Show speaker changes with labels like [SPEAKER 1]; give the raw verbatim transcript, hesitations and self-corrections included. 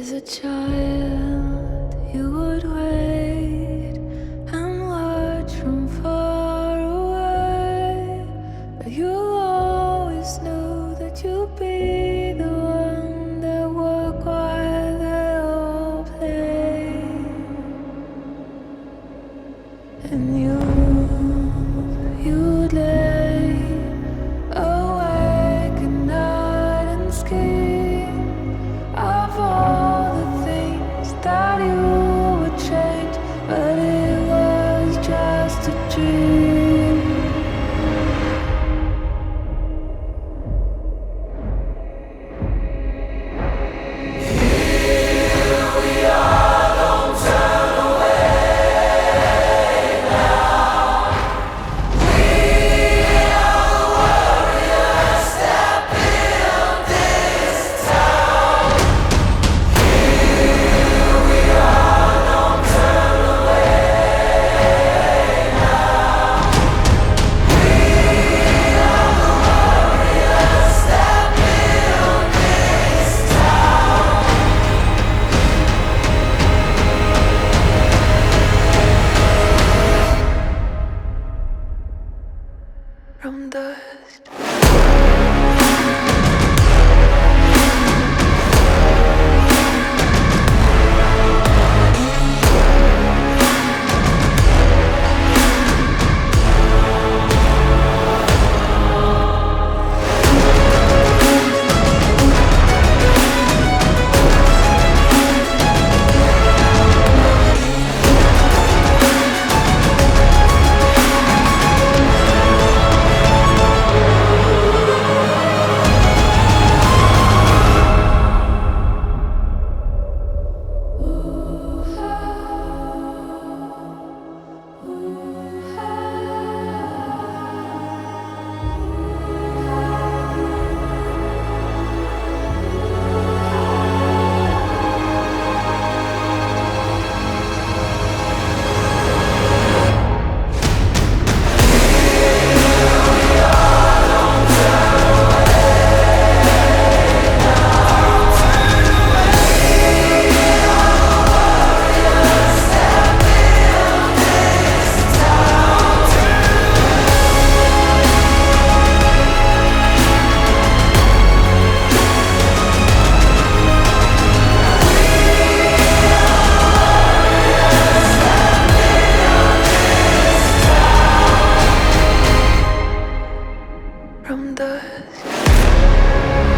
[SPEAKER 1] As a child, you would wait and watch from far away, but you always knew that you'd be the one that would while they all play. And you, you'd lay awake at night and scheme of all the things that you would change, but it was just a dream. Here we are, don't turn away now. We are the warriors that build this town. Here we are, don't turn away now. We are the warriors that build this town. From dust. From dust.